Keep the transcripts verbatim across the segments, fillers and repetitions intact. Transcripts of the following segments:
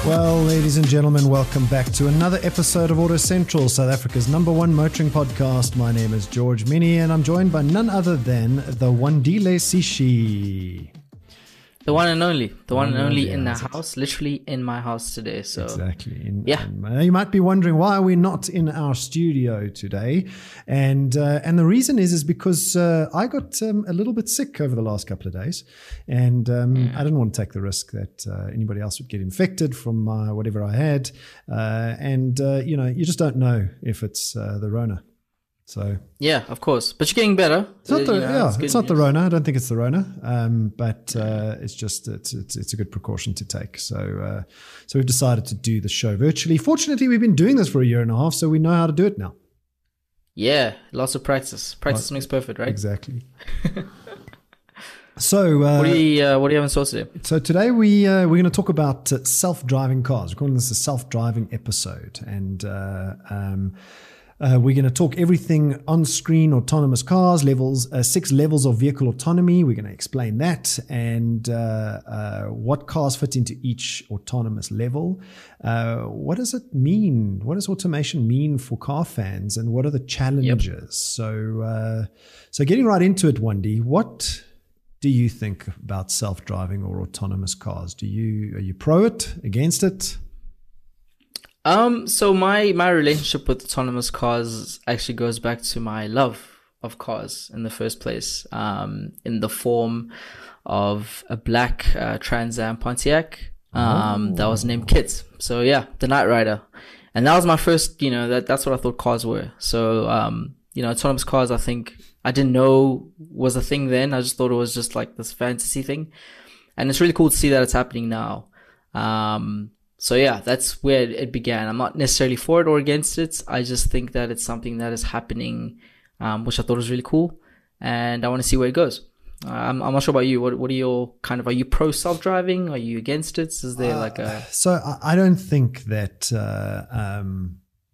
Well, ladies and gentlemen, welcome back to another episode of Auto Central, South Africa's number one motoring podcast. My name is George Minnie, and I'm joined by none other than the Wandile Sishi. The one and only, the one, one and only in the house, literally in my house today. So exactly. In, yeah. In, you might be wondering why are we not in our studio today, and uh, and the reason is is because uh, I got um, a little bit sick over the last couple of days, and um, yeah. I didn't want to take the risk that uh, anybody else would get infected from uh, whatever I had, uh, and uh, you know you just don't know if it's uh, the Rona. So yeah, of course, but you're getting better. It's not the, you know, yeah, it's, it's not the Rona. I don't think it's the Rona, um, but uh, it's just it's, it's it's a good precaution to take. So uh, so we've decided to do the show virtually. Fortunately, we've been doing this for a year and a half, so we know how to do it now. Yeah, lots of practice. Practice Right. makes perfect, right? Exactly. So uh, what do you uh, what do you have in store today? So today we uh, we're going to talk about uh, self-driving cars. We're calling this a self-driving episode, and uh, um, uh, we're going to talk everything on-screen autonomous cars, levels uh, six levels of vehicle autonomy. We're going to explain that and uh, uh, what cars fit into each autonomous level. Uh, what does it mean? What does automation mean for car fans, and what are the challenges? Yep. So uh, so getting right into it, Wendy, what do you think about self-driving or autonomous cars? Do you are you pro it, against it? Um, so my my relationship with autonomous cars actually goes back to my love of cars in the first place. Um, in the form of a black uh, Trans Am Pontiac um, oh. that was named Kit. So yeah, the Knight Rider, and that was my first. You know that that's what I thought cars were. So um, you know, autonomous cars, I think I didn't know was a thing then. I just thought it was just like this fantasy thing. And it's really cool to see that it's happening now. Um, so yeah, that's where it began. I'm not necessarily for it or against it. I just think that it's something that is happening, um, which I thought was really cool. And I want to see where it goes. Uh, I'm, I'm not sure about you. What, what are your kind of, are you pro self-driving? Are you against it? Is there uh, like a... So I don't think that, uh, um,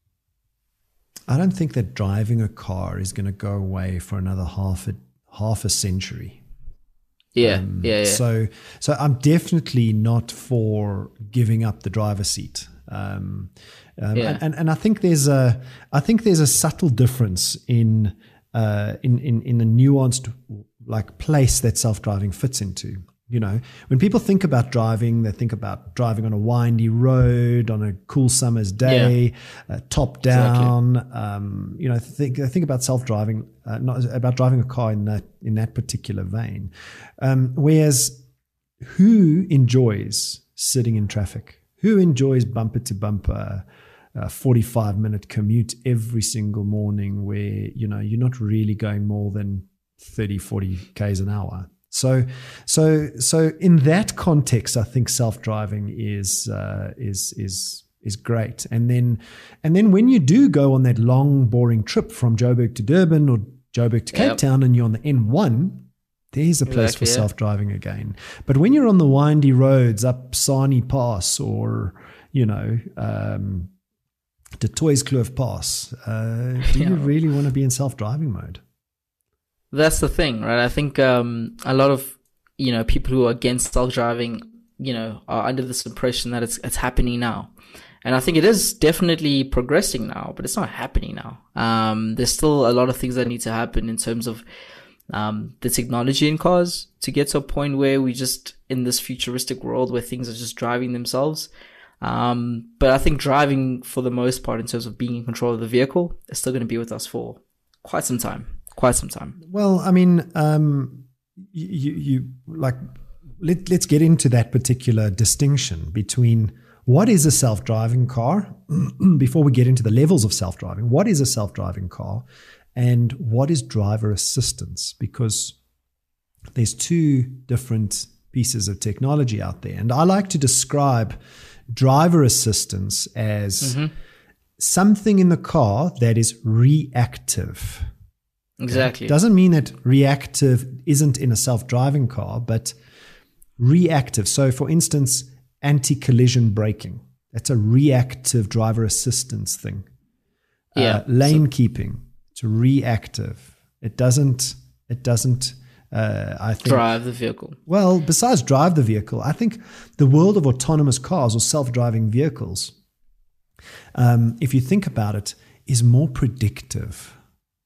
I don't think that driving a car is going to go away for another half a half a century. Yeah, um, yeah, yeah. So, so I'm definitely not for giving up the driver's seat. Um, um, yeah. and, and and I think there's a I think there's a subtle difference in uh, in in in the nuanced like place that self-driving fits into. You know, when people think about driving, they think about driving on a windy road on a cool summer's day, yeah. uh, top down. Exactly. Um, you know, think think about self-driving, uh, not about driving a car in that in that particular vein. Um, whereas, who enjoys sitting in traffic? Who enjoys bumper to bumper, a forty-five minute commute every single morning, where you know you're not really going more than thirty, forty k's an hour? So, so, so in that context, I think self-driving is uh, is is is great. And then, and then when you do go on that long, boring trip from Joburg to Durban or Joburg to Cape yep. Town, and you're on the N one, there's a place exactly, for yeah. self-driving again. But when you're on the windy roads up Sani Pass or you know um, the Toys Kloof Pass, uh, do yeah. you really want to be in self-driving mode? That's the thing, right? I think um, a lot of, you know, people who are against self-driving, you know, are under this impression that it's it's happening now. And I think it is definitely progressing now, but it's not happening now. Um, there's still a lot of things that need to happen in terms of um, the technology in cars to get to a point where we just in this futuristic world where things are just driving themselves. Um, but I think driving, for the most part, in terms of being in control of the vehicle, is still going to be with us for quite some time. Quite some time. Well, I mean, um, you, you like, let, let's get into that particular distinction between what is a self-driving car before we get into the levels of self-driving. What is a self-driving car and what is driver assistance? Because there's two different pieces of technology out there. And I like to describe driver assistance as mm-hmm. something in the car that is reactive. Exactly. It doesn't mean that reactive isn't in a self-driving car, but reactive. So, for instance, anti-collision braking. That's a reactive driver assistance thing. Yeah. Uh, lane so- keeping. It's reactive. It doesn't. It doesn't uh, I think drive the vehicle. Well, besides drive the vehicle, I think the world of autonomous cars or self-driving vehicles, um, if you think about it, is more predictive.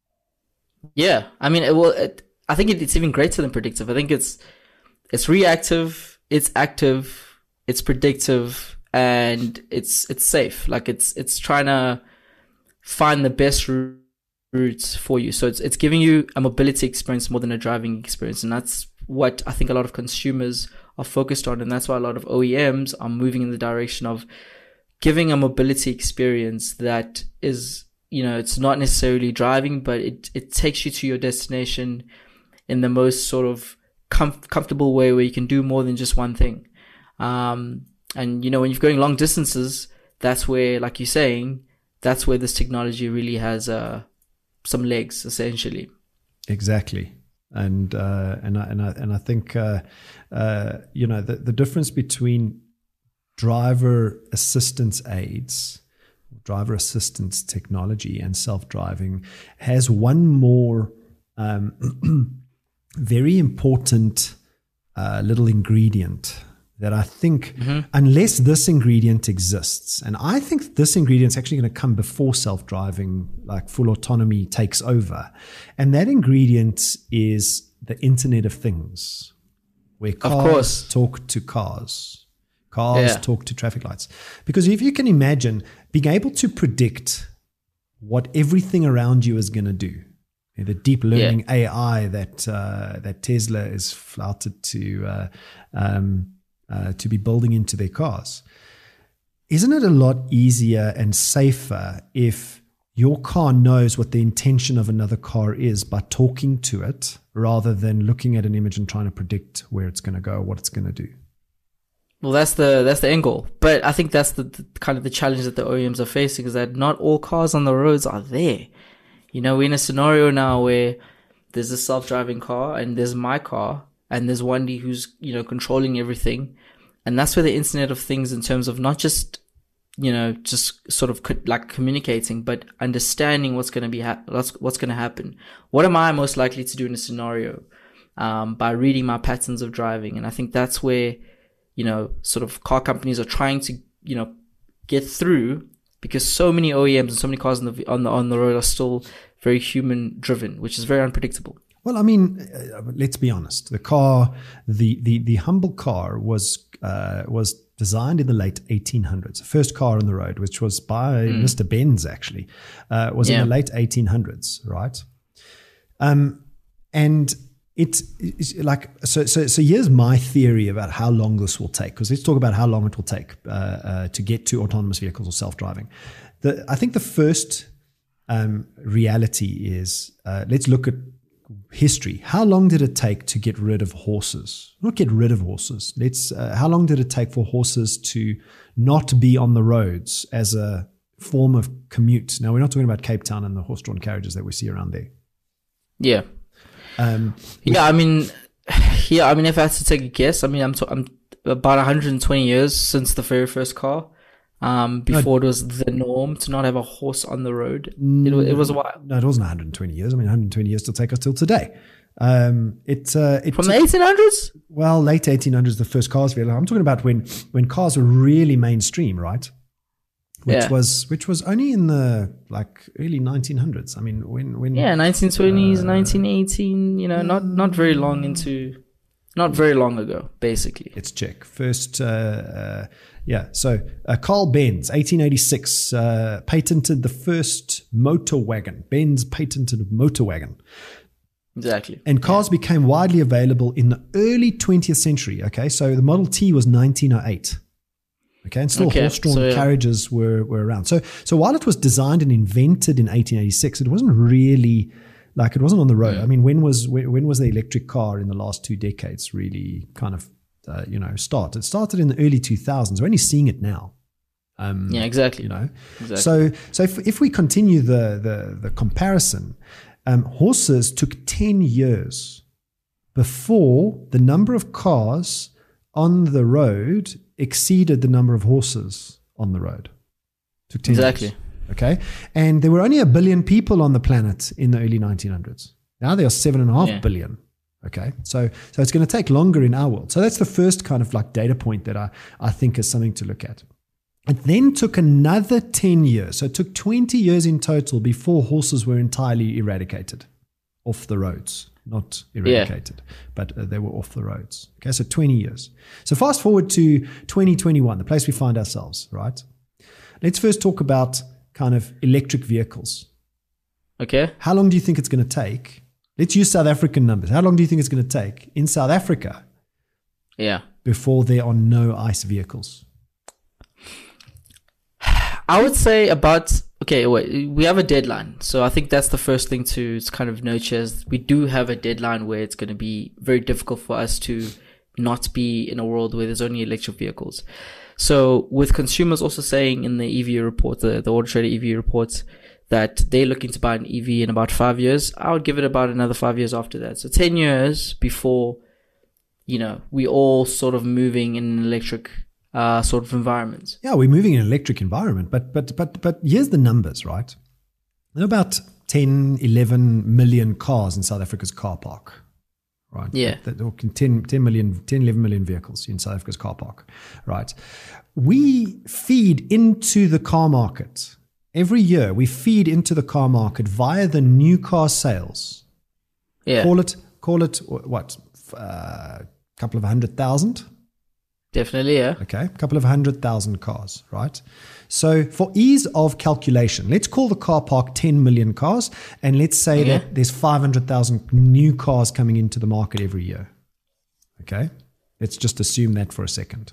Yeah, I mean, it will. It, I think it, it's even greater than predictive. I think it's it's reactive, it's active, it's predictive, and it's it's safe. Like it's it's trying to find the best route for you. So it's it's giving you a mobility experience more than a driving experience, and that's what I think a lot of consumers are focused on, and that's why a lot of O E Ms are moving in the direction of giving a mobility experience that is, you know, it's not necessarily driving, but it, it takes you to your destination in the most sort of com- comfortable way where you can do more than just one thing. Um, and, you know, when you're going long distances, that's where, like you're saying, that's where this technology really has uh, some legs, essentially. Exactly. And, uh, and, I, and, I, and I think, uh, uh, you know, the, the difference between driver assistance aids, driver assistance technology, and self-driving has one more um, very important uh, little ingredient that I think, mm-hmm. unless this ingredient exists, and I think this ingredient is actually going to come before self-driving, like full autonomy takes over, and that ingredient is the Internet of Things, where cars of course. talk to cars. Cars yeah. talk to traffic lights. Because if you can imagine being able to predict what everything around you is going to do, the deep learning yeah. A I that uh, that Tesla is flouted to uh, um, uh, to be building into their cars, isn't it a lot easier and safer if your car knows what the intention of another car is by talking to it, rather than looking at an image and trying to predict where it's going to go, what it's going to do? Well, that's the that's the end goal. But I think that's the, the kind of the challenge that the O E Ms are facing, is that not all cars on the roads are there. You know, we're in a scenario now where there's a self-driving car and there's my car and there's Wendy who's, you know, controlling everything. And that's where the Internet of Things, in terms of not just, you know, just sort of co- like communicating, but understanding what's going to be, ha- what's, what's going to happen. What am I most likely to do in a scenario? Um, by reading my patterns of driving. And I think that's where, you know, sort of car companies are trying to, you know, get through, because so many O E Ms and so many cars on the on the on the road are still very human driven, which is very unpredictable. Well, I mean, uh, let's be honest. The car, the the the humble car, was uh, was designed in the late eighteen hundreds. The first car on the road, which was by mm. Mister Benz, actually, uh, was yeah. in the late eighteen hundreds, right? Um, and It is like, so, so, so here's my theory about how long this will take, because let's talk about how long it will take uh, uh, to get to autonomous vehicles or self-driving. The, I think the first um, reality is, uh, let's look at history. How long did it take to get rid of horses? Not get rid of horses. Let's, uh, how long did it take for horses to not be on the roads as a form of commute? Now, we're not talking about Cape Town and the horse-drawn carriages that we see around there. Yeah. Um, yeah, I mean, yeah, I mean, if I had to take a guess, I mean, I'm, to, I'm about one hundred twenty years since the very first car. Um, before no, it was the norm to not have a horse on the road. It, it was a while. No, it wasn't one hundred twenty years. I mean, one hundred twenty years to take us till today. Um, it, uh, it From the eighteen hundreds? Well, late eighteen hundreds, the first cars. I'm talking about when, when cars were really mainstream, right? Which yeah. was which was only in the like early nineteen hundreds. I mean, when when yeah, nineteen twenties, uh, nineteen eighteen. You know, not not very long into, not very long ago, basically. Let's check first. Uh, uh, yeah, so uh, Carl Benz, eighteen eighty-six, uh, patented the first motor wagon. Benz patented a motor wagon. Exactly. And cars yeah. became widely available in the early twentieth century. Okay, so the Model T was nineteen oh eight. Okay, and still okay, horse-drawn so, yeah. carriages were, were around. So so while it was designed and invented in eighteen eighty-six, it wasn't really, like it wasn't on the road. Mm. I mean, when was when, when was the electric car in the last two decades really kind of, uh, you know, start? It started in the early two thousands. We're only seeing it now. Um, yeah, exactly. You know, exactly. So so if, if we continue the the, the comparison, um, horses took ten years before the number of cars on the road exceeded the number of horses on the road. Took ten exactly. years. Okay. And there were only a billion people on the planet in the early nineteen hundreds. Now there are seven and a half yeah. billion. Okay, so so it's going to take longer in our world. So that's the first kind of like data point that I, I think is something to look at. It then took another ten years. So it took twenty years in total before horses were entirely eradicated off the roads. Not eradicated, yeah. but uh, they were off the roads. Okay, so twenty years. So fast forward to twenty twenty-one, the place we find ourselves, right? Let's first talk about kind of electric vehicles. Okay. How long do you think it's going to take? Let's use South African numbers. How long do you think it's going to take in South Africa? Yeah. Before there are no ICE vehicles? I would say about, okay, wait, we have a deadline. So I think that's the first thing to kind of note here is we do have a deadline where it's going to be very difficult for us to not be in a world where there's only electric vehicles. So with consumers also saying in the E V report, the, the Auto Trader E V reports, that they're looking to buy an E V in about five years, I would give it about another five years after that. So ten years before, you know, we all sort of moving in an electric uh, sort of environment. Yeah, we're moving in an electric environment, but but but but here's the numbers, right? There are about ten, eleven million cars in South Africa's car park, right? Yeah. That, or ten, ten million, ten, eleven million vehicles in South Africa's car park, right? We feed into the car market. Every year, we feed into the car market via the new car sales. Yeah. Call it, call it what, a uh, couple of hundred thousand? Definitely, yeah. Okay, a couple of hundred thousand cars, right? So for ease of calculation, let's call the car park ten million cars, and let's say Okay. that there's five hundred thousand new cars coming into the market every year. Okay, let's just assume that for a second.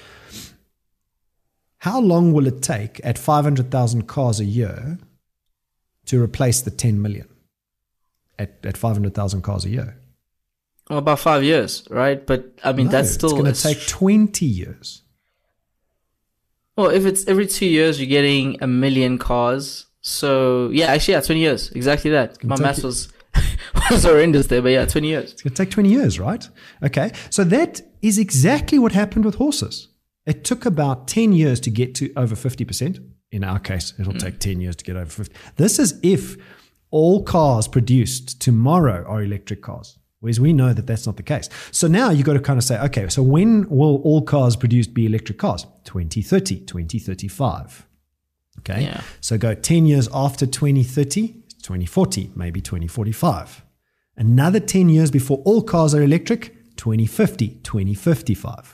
How long will it take at five hundred thousand cars a year to replace the ten million at, at five hundred thousand cars a year? Well, about five years, right? But I mean, No, that's still it's going to take twenty years. Well, if it's every two years, you're getting a million cars. So yeah, actually, yeah, twenty years, exactly that. My math was was horrendous there, but yeah, twenty years. It's going to take twenty years, right? Okay, so that is exactly what happened with horses. It took about ten years to get to over fifty percent. In our case, it'll mm. take ten years to get over fifty. This is if all cars produced tomorrow are electric cars, whereas we know that that's not the case. So now you've got to kind of say, okay, so when will all cars produced be electric cars? twenty thirty, twenty thirty-five. Okay, yeah. So go ten years after twenty thirty, twenty forty, maybe twenty forty-five. Another ten years before all cars are electric, twenty fifty, twenty fifty-five.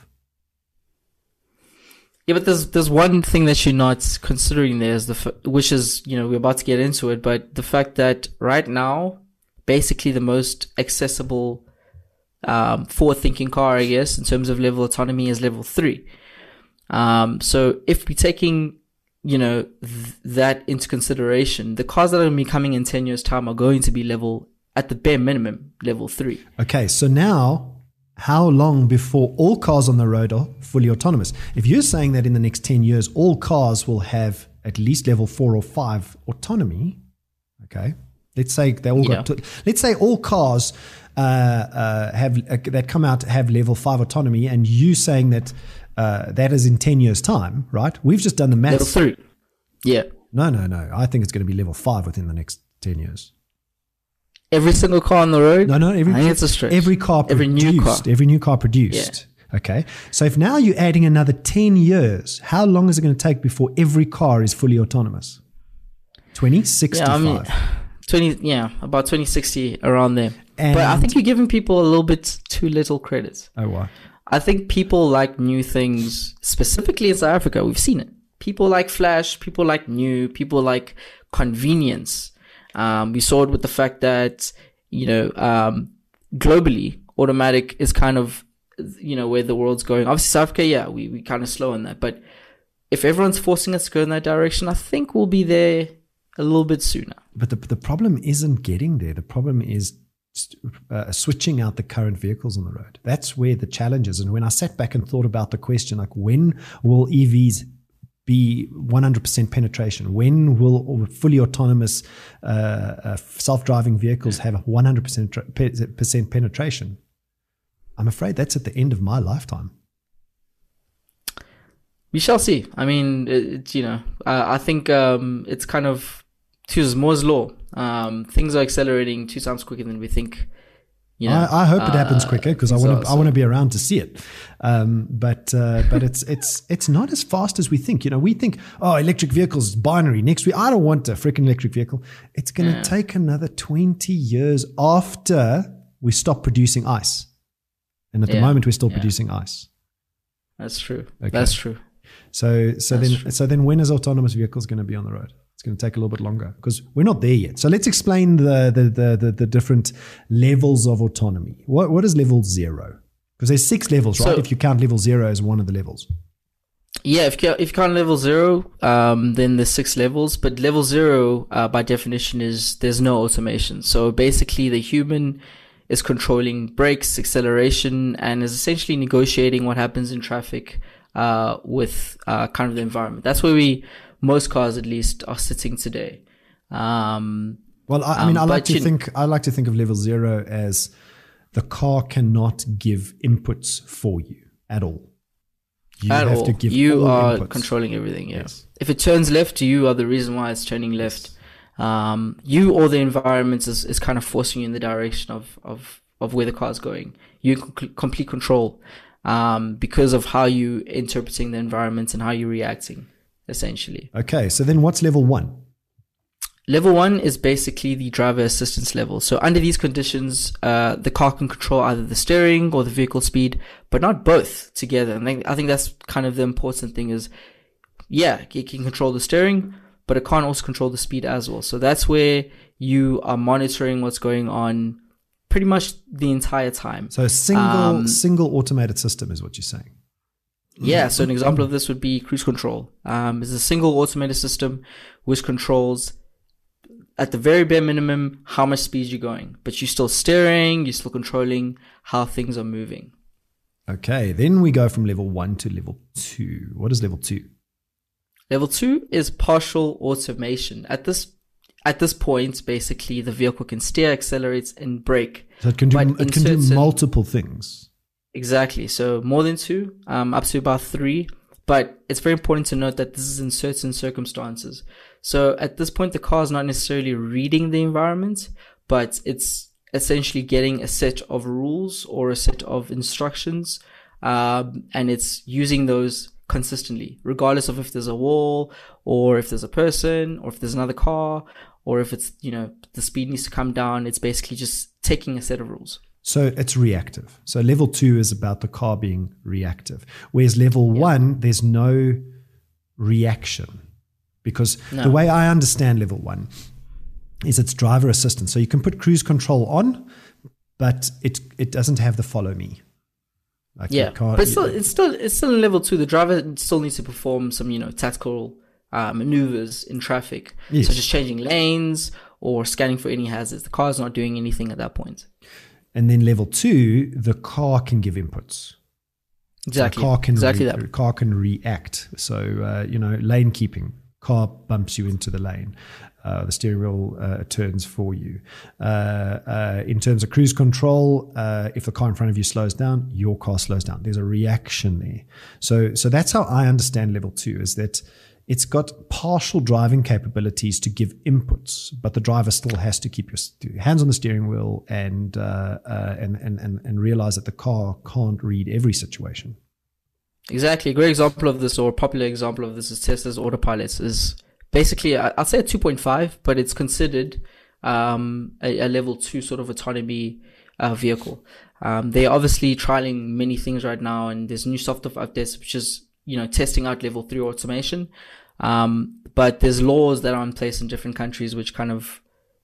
Yeah, but there's there's one thing that you're not considering there is the f- which is, you know, we're about to get into it, but the fact that right now, basically the most accessible um, forward-thinking car, I guess, in terms of level autonomy is level three. Um, so if we're taking, you know, th- that into consideration, the cars that are going to be coming in ten years' time are going to be level, at the bare minimum, level three. Okay, so now, how long before all cars on the road are fully autonomous? If you're saying that in the next ten years, all cars will have at least level four or five autonomy, okay, let's say they all got, Yeah. to, let's say all cars uh, uh, have uh, that come out have level five autonomy, and you saying that uh, that is in ten years' time, right? We've just done the maths. Level three. Yeah. No, no, no. I think it's going to be level five within the next ten years. Every single car on the road? No, no. Every I think it's a stretch. every car Every produced. new car. Every new car produced. Yeah. Okay. So if now you're adding another ten years, how long is it going to take before every car is fully autonomous? twenty sixty-five. Yeah, I mean, twenty. Yeah, about twenty sixty around there. And but I think you're giving people a little bit too little credit. Oh, why? I think people like new things, specifically in South Africa. We've seen it. People like flash. People like new. People like convenience. Um, we saw it with the fact that, you know, um, globally, automatic is kind of, you know, where the world's going. Obviously, South Africa, yeah, we we kind of slow on that. But if everyone's forcing us to go in that direction, I think we'll be there a little bit sooner. But the the problem isn't getting there. The problem is uh, switching out the current vehicles on the road. That's where the challenge is. And when I sat back and thought about the question, like, when will E Vs be one hundred percent penetration? When will fully autonomous uh, uh, self-driving vehicles have one hundred percent penetration? I'm afraid that's at the end of my lifetime. We shall see. I mean, it's, you know, I, I think um, it's kind of to use Moore's law. Um, things are accelerating two times quicker than we think You know, I, I hope it happens uh, quicker because I want to. I want to be around to see it. Um, but uh, but it's it's it's not as fast as we think. You know, we think, oh, electric vehicles is binary. Next week, I don't want a freaking electric vehicle. It's going to yeah. take another twenty years after we stop producing ICE, and at yeah. the moment we're still yeah. producing ICE. That's true. Okay. That's true. So so That's then true. so then when is autonomous vehicles going to be on the road? It's going to take a little bit longer because we're not there yet. So let's explain the the the the, the different levels of autonomy. What what is level zero? Because there's six levels, right? So, if you count level zero as one of the levels. Yeah, if you if you count level zero, um, then there's six levels. But level zero, uh, by definition, is there's no automation. So basically, the human is controlling brakes, acceleration, and is essentially negotiating what happens in traffic uh, with uh, kind of the environment. That's where we, most cars at least, are sitting today. Um, well, I, I mean, um, I like to think I like to think of level zero as the car cannot give inputs for you at all. You at have all. to give you all are inputs. Controlling everything. Yeah. Yes. If it turns left, you are the reason why it's turning left. Um, you or the environment is, is kind of forcing you in the direction of, of, of where the car is going. You can complete control, um, because of how you interpreting the environment and how you're reacting, essentially. Okay. So then what's level one? Level one is basically the driver assistance level. So under these conditions, uh, the car can control either the steering or the vehicle speed, but not both together. And I think that's kind of the important thing is, yeah, it can control the steering, but it can't also control the speed as well. So that's where you are monitoring what's going on pretty much the entire time. So a single, um, single automated system is what you're saying. Yeah. So an example of this would be cruise control. Um, it's a single automated system which controls at the very bare minimum how much speed you're going, but you're still steering, you're still controlling how things are moving. Okay. Then we go from level one to level two. What is level two? Level two is partial automation. At this at this point, basically, the vehicle can steer, accelerate, and brake. So it can do, it can do multiple things. Exactly. So more than two, um, up to about three. But it's very important to note that this is in certain circumstances. So at this point, the car is not necessarily reading the environment, but it's essentially getting a set of rules or a set of instructions, um, and it's using those consistently, regardless of if there's a wall or if there's a person or if there's another car or if it's, you know, the speed needs to come down. It's basically just taking a set of rules. So it's reactive. So level two is about the car being reactive. Whereas level yeah. one, there's no reaction. Because no. the way I understand level one is it's driver assistance. So you can put cruise control on, but it it doesn't have the follow me. Like yeah, but it's still, it's still it's still in level two. The driver still needs to perform some, you know, tactical uh, maneuvers in traffic, yes. such as changing lanes or scanning for any hazards. The car is not doing anything at that point. And then level two, the car can give inputs. Exactly. So the car can exactly re- that. car can react. So uh, you know, lane keeping. Car bumps you into the lane. Uh, the steering wheel uh, turns for you. Uh, uh, in terms of cruise control, uh, if the car in front of you slows down, your car slows down. There's a reaction there. So, so that's how I understand level two, is that it's got partial driving capabilities to give inputs, but the driver still has to keep your hands on the steering wheel and uh, uh, and, and and and realize that the car can't read every situation. Exactly. A great example of this, or a popular example of this, is Tesla's autopilot. Is basically, I'll say a two point five, but it's considered um, a, a level two sort of autonomy uh, vehicle. Um, they're obviously trialing many things right now, and there's new software updates, which is, you know, testing out level three automation. Um, but there's laws that are in place in different countries which kind of,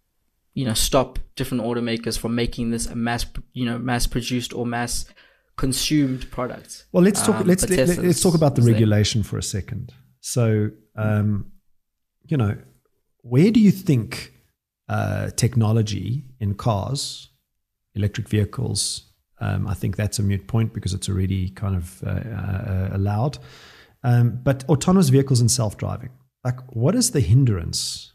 you know, stop different automakers from making this a mass, you know, mass produced or mass consumed product. Well, let's talk. Um, let's let, let's talk about the regulation for a second. So, um, you know, where do you think uh, technology in cars, electric vehicles? Um, I think that's a moot point because it's already kind of uh, uh, allowed. Um, but autonomous vehicles and self-driving, like, what is the hindrance?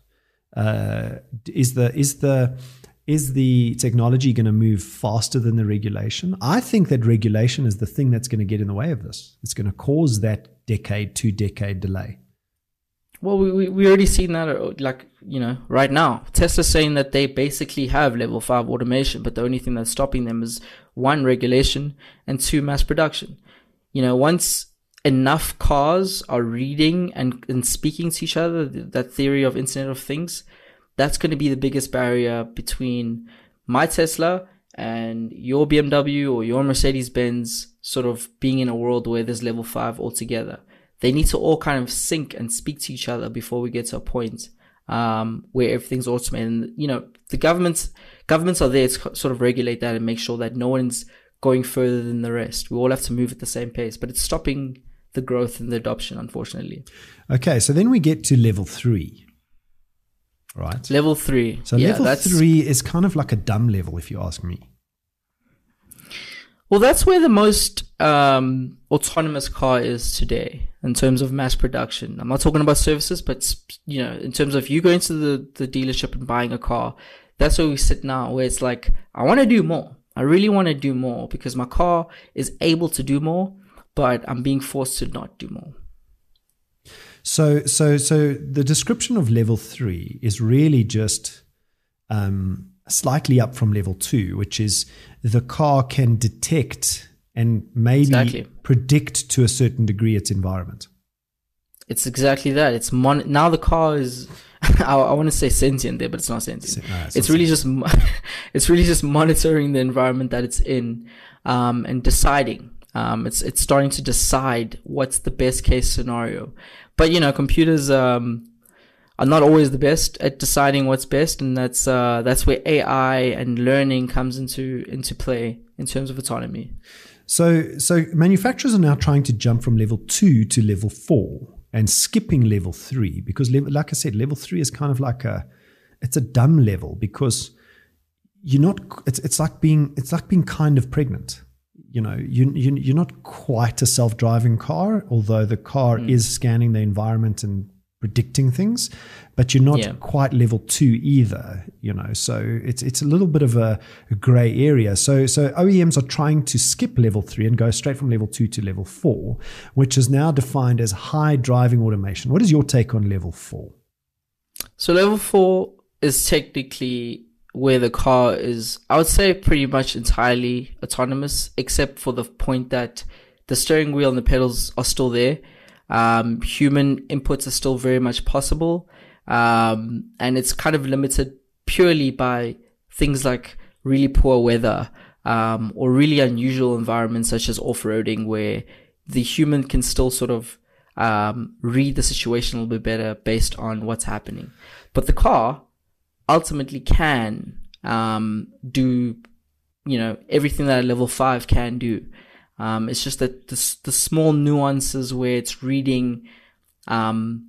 Uh, is the is the Is the technology going to move faster than the regulation? I think that regulation is the thing that's going to get in the way of this. It's going to cause that decade, two decade delay. Well, we we we already seen that, uh, like, you know, right now. Tesla's saying that they basically have level five automation, but the only thing that's stopping them is one, regulation, and two, mass production. You know, once enough cars are reading and, and speaking to each other, that theory of Internet of Things, that's going to be the biggest barrier between my Tesla and your B M W or your Mercedes-Benz sort of being in a world where there's level five altogether. They need to all kind of sync and speak to each other before we get to a point um, where everything's automated. And, you know, the governments, governments are there to sort of regulate that and make sure that no one's going further than the rest. We all have to move at the same pace, but it's stopping the growth and the adoption, unfortunately. Okay, so then we get to level three, right? Level three. So yeah, level that's, three is kind of like a dumb level, if you ask me. Well, that's where the most um, autonomous car is today in terms of mass production. I'm not talking about services, but, you know, in terms of you going to the, the dealership and buying a car, that's where we sit now, where it's like, I want to do more. I really want to do more because my car is able to do more, but I'm being forced to not do more. So, so, so the description of level three is really just um, slightly up from level two, which is the car can detect and maybe exactly. predict to a certain degree its environment. It's exactly that. It's mon- now the car is. I, I want to say sentient there, but it's not sentient. No, it's, it's not really sentient. just. It's really just monitoring the environment that it's in, um, and deciding. Um, it's it's starting to decide what's the best case scenario. But, you know, computers um, are not always the best at deciding what's best, and that's uh, that's where A I and learning comes into into play in terms of autonomy. So so manufacturers are now trying to jump from level two to level four and skipping level three because, level, like I said, level three is kind of like a it's a dumb level because you're not. It's it's like being it's like being kind of pregnant. You know, you, you, you're not quite a self-driving car, although the car mm. is scanning the environment and predicting things, but you're not yeah. quite level two either, you know, so it's it's a little bit of a, a gray area. So so O E Ms are trying to skip level three and go straight from level two to level four, which is now defined as high driving automation. What is your take on level four? So level four is technically where the car is, I would say, pretty much entirely autonomous, except for the point that the steering wheel and the pedals are still there. Um, human inputs are still very much possible. Um, and it's kind of limited purely by things like really poor weather, um, or really unusual environments such as off-roading, where the human can still sort of, um, read the situation a little bit better based on what's happening. But the car ultimately can um, do, you know, everything that a level five can do. Um, it's just that the, the small nuances where it's reading, um,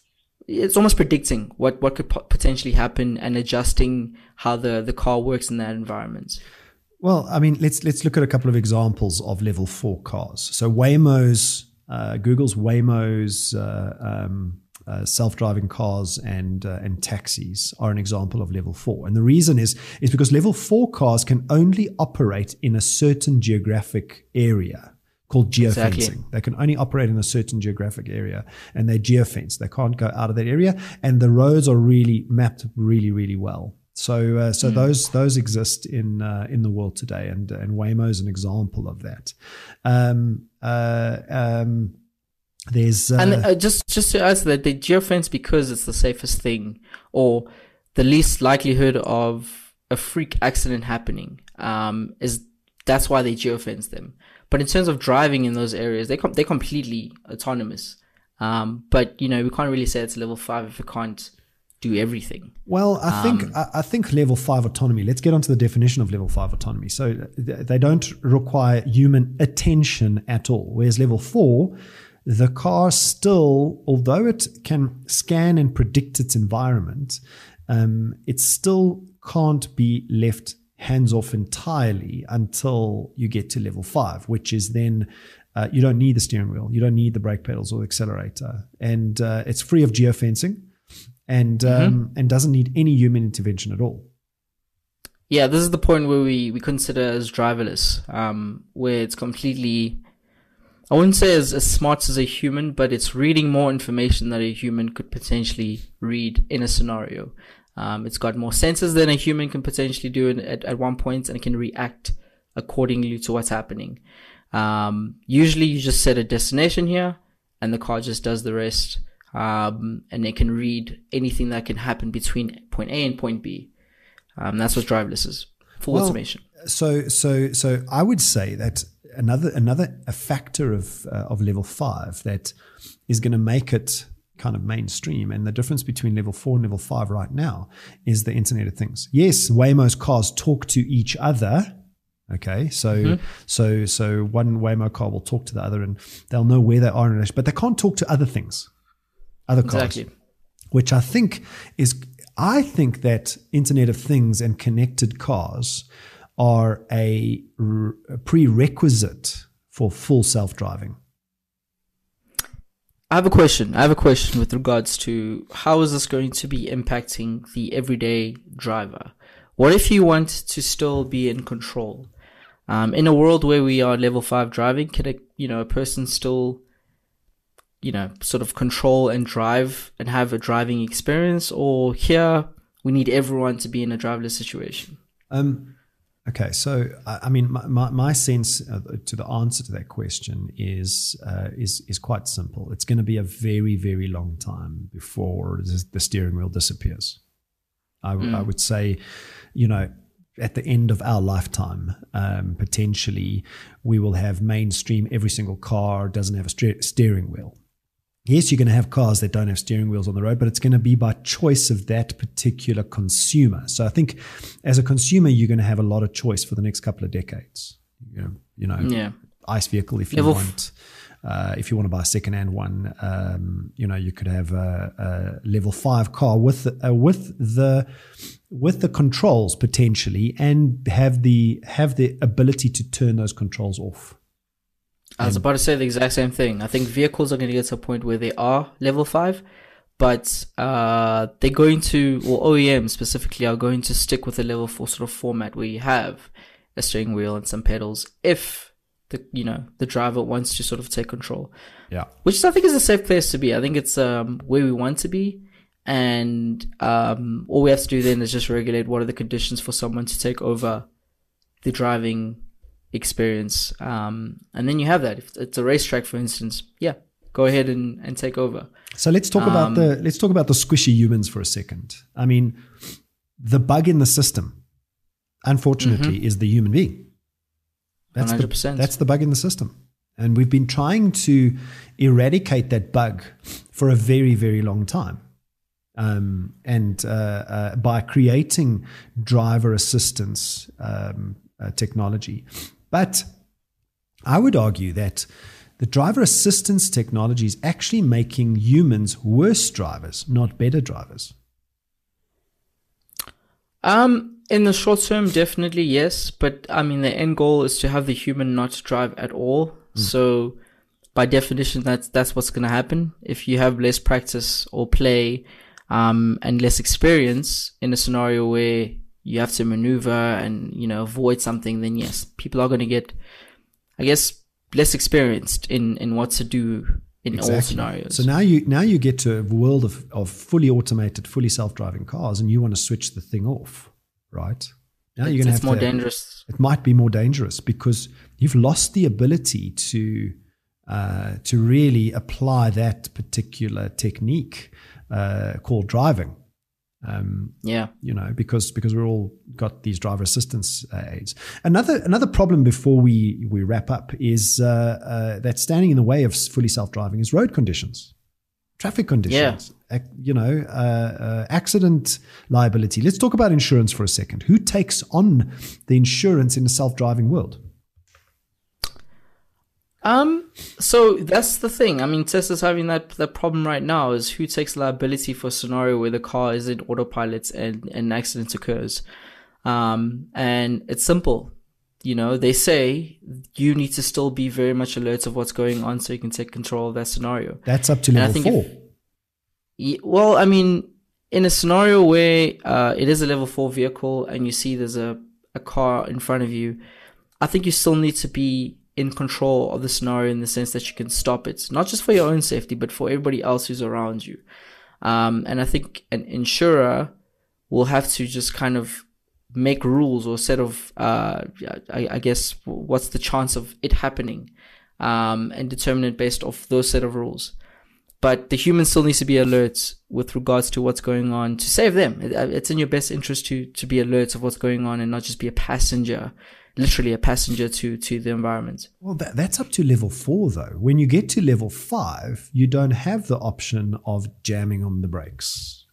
it's almost predicting what, what could po- potentially happen and adjusting how the, the car works in that environment. Well, I mean, let's let's look at a couple of examples of level four cars. So Waymo's, uh, Google's Waymo's uh, um, Uh, self-driving cars and uh, and taxis are an example of level four, and the reason is is because level four cars can only operate in a certain geographic area called geofencing. Exactly. They can only operate in a certain geographic area, and they're geofenced. They can't go out of that area, and the roads are really mapped really really well. So uh, so mm. those those exist in uh, in the world today, and and Waymo is an example of that. Um, uh, um, There's uh, and uh, just just to add to that, they geofence because it's the safest thing or the least likelihood of a freak accident happening. Um, is that's why they geofence them. But in terms of driving in those areas, they com- they're completely autonomous. Um, but you know we can't really say it's level five if it can't do everything. Well, I um, think I, I think level five autonomy. Let's get onto the definition of level five autonomy. So they don't require human attention at all, whereas level four, the car still, although it can scan and predict its environment, um, it still can't be left hands off entirely until you get to level five, which is then uh, you don't need the steering wheel, you don't need the brake pedals or the accelerator, and uh, it's free of geofencing, and um, mm-hmm. and doesn't need any human intervention at all. Yeah, this is the point where we we consider as driverless, um, where it's completely I wouldn't say as, as smart as a human, but it's reading more information that a human could potentially read in a scenario. Um, it's got more senses than a human can potentially do in, at, at one point, and it can react accordingly to what's happening. Um, usually you just set a destination here and the car just does the rest. Um, and it can read anything that can happen between point A and point B. Um, that's what driverless is. Full well, automation. So, so, so I would say that another, another a factor of, uh, of level five that is going to make it kind of mainstream, and the difference between level four and level five right now is the Internet of Things. Yes, Waymo's cars talk to each other. Okay, so mm-hmm. so so one Waymo car will talk to the other, and they'll know where they are in relation, but they can't talk to other things, other cars. Exactly. Which I think is, I think that Internet of Things and connected cars are a, a prerequisite for full self-driving. I have a question. I have a question with regards to how is this going to be impacting the everyday driver? What if you want to still be in control? Um, in a world where we are level five driving, can a, you know, a person still, you know, sort of control and drive and have a driving experience? Or here we need everyone to be in a driverless situation? Um, okay. So, I mean, my, my, my sense to the answer to that question is, uh, is, is quite simple. It's going to be a very, very long time before the steering wheel disappears. I, mm. I would say, you know, at the end of our lifetime, um, potentially, we will have mainstream, every single car doesn't have a st- steering wheel. Yes, you're going to have cars that don't have steering wheels on the road, but it's going to be by choice of that particular consumer. So I think as a consumer, you're going to have a lot of choice for the next couple of decades. You know, you know yeah. ICE vehicle if you Level want. Uh, if you want to buy a second-hand one, um, you know, you could have a, a level five car with uh, with the with the controls potentially, and have the have the ability to turn those controls off. I was about to say the exact same thing. I think vehicles are going to get to a point where they are level five, but uh, they're going to, or O E Ms specifically, are going to stick with a level four sort of format where you have a steering wheel and some pedals if the, you know, the driver wants to sort of take control. Yeah. Which I think is a safe place to be. I think it's um, where we want to be. And um, all we have to do then is just regulate what are the conditions for someone to take over the driving experience. Um, and then you have that. If it's a racetrack, for instance, yeah, go ahead and, and take over. So let's talk um, about the let's talk about the squishy humans for a second. I mean, the bug in the system, unfortunately, mm-hmm. is the human being. That's one hundred percent. The, that's the bug in the system. And we've been trying to eradicate that bug for a very, very long time. Um, and uh, uh, by creating driver assistance um, uh, technology. But I would argue that the driver assistance technology is actually making humans worse drivers, not better drivers. Um, in the short term, definitely yes. But I mean, the end goal is to have the human not drive at all. Mm. So by definition, that's, that's what's going to happen. If you have less practice or play, um, and less experience in a scenario where you have to maneuver and, you know, avoid something, then yes, people are going to get, I guess, less experienced in, in what to do in exactly. all scenarios. So now you now you get to a world of, of fully automated, fully self-driving cars, and you want to switch the thing off, right? Now it's, you're going to have have more to, dangerous. It might be more dangerous because you've lost the ability to uh, to really apply that particular technique uh, called driving. Um, yeah, you know, because because we're all got these driver assistance uh, aids. Another another problem before we we wrap up is uh, uh, that standing in the way of fully self-driving is road conditions, traffic conditions. Yeah. Ac- you know, uh, uh, accident liability. Let's talk about insurance for a second. Who takes on the insurance in a self-driving world? Um, so that's the thing. I mean, Tesla's having that, that problem right now is who takes liability for a scenario where the car is in autopilot and, and an accident occurs. Um, and it's simple. You know, they say you need to still be very much alert of what's going on so you can take control of that scenario. That's up to level four. If, well, I mean, in a scenario where, uh, it is a level four vehicle and you see there's a, a car in front of you, I think you still need to be in control of the scenario in the sense that you can stop it, not just for your own safety, but for everybody else who's around you. Um, and I think an insurer will have to just kind of make rules or set of, uh, I, I guess, what's the chance of it happening, um, and determine it based off those set of rules. But the human still needs to be alert with regards to what's going on to save them. It, it's in your best interest to, to be alert of what's going on and not just be a passenger, literally a passenger to, to the environment. Well, that, that's up to level four, though. When you get to level five, you don't have the option of jamming on the brakes.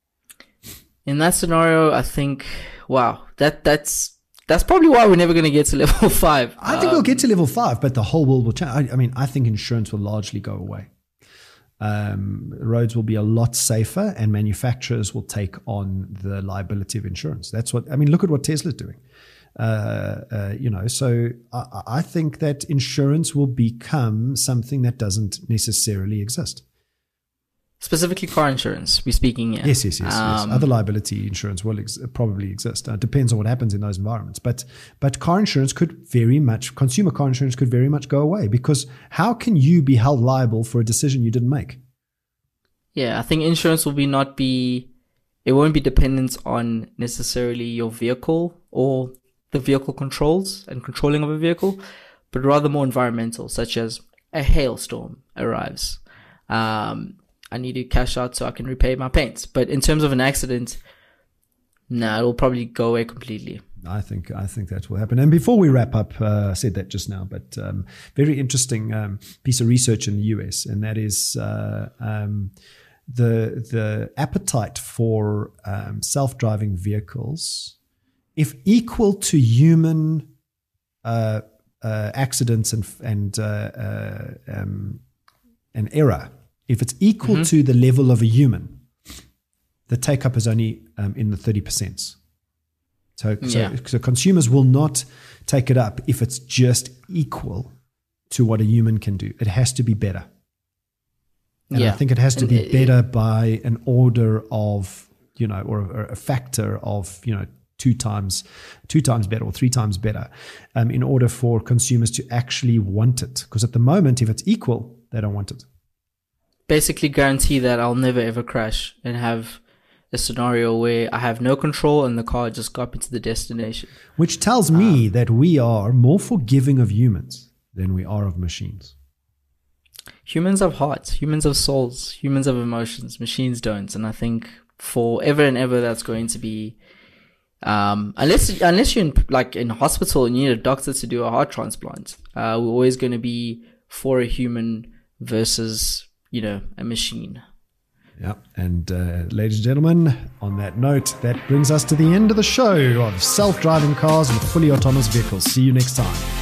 In that scenario, I think, wow, that that's that's probably why we're never going to get to level five. I think um, we'll get to level five, but the whole world will change. I, I mean, I think insurance will largely go away. Um, roads will be a lot safer, and manufacturers will take on the liability of insurance. That's what I mean. Look at what Tesla's doing. Uh, uh, you know, so I, I think that insurance will become something that doesn't necessarily exist. Specifically car insurance, we're speaking here. Yes, yes, yes. Um, yes. Other liability insurance will ex- probably exist. Uh, it depends on what happens in those environments. But but car insurance could very much, consumer car insurance could very much go away, because how can you be held liable for a decision you didn't make? Yeah, I think insurance will be not be, it won't be dependent on necessarily your vehicle or the vehicle controls and controlling of a vehicle, but rather more environmental, such as a hailstorm arrives. Um, I need to cash out so I can repay my paint. But in terms of an accident, no, nah, it will probably go away completely. I think I think that will happen. And before we wrap up, uh, I said that just now, but um, very interesting um, piece of research in the U S, and that is uh, um, the the appetite for um, self-driving vehicles, if equal to human uh, uh, accidents and and uh, uh, um, and error. If it's equal mm-hmm. to the level of a human, the take-up is only um, in the thirty percent. So, so, yeah. so consumers will not take it up if it's just equal to what a human can do. It has to be better. And yeah. I think it has to and be it, better by an order of, you know, or, or a factor of, you know, two times, two times better or three times better, um, in order for consumers to actually want it. Because at the moment, if it's equal, they don't want it. Basically guarantee that I'll never ever crash and have a scenario where I have no control and the car just got me to the destination. Which tells me um, that we are more forgiving of humans than we are of machines. Humans have hearts, humans have souls, humans have emotions, machines don't. And I think forever and ever that's going to be, um, unless unless you're in, like in hospital and you need a doctor to do a heart transplant, uh, we're always going to be for a human versus, you know, a machine. Yeah. And uh, ladies and gentlemen, on that note, that brings us to the end of the show of self-driving cars with fully autonomous vehicles. See you next time.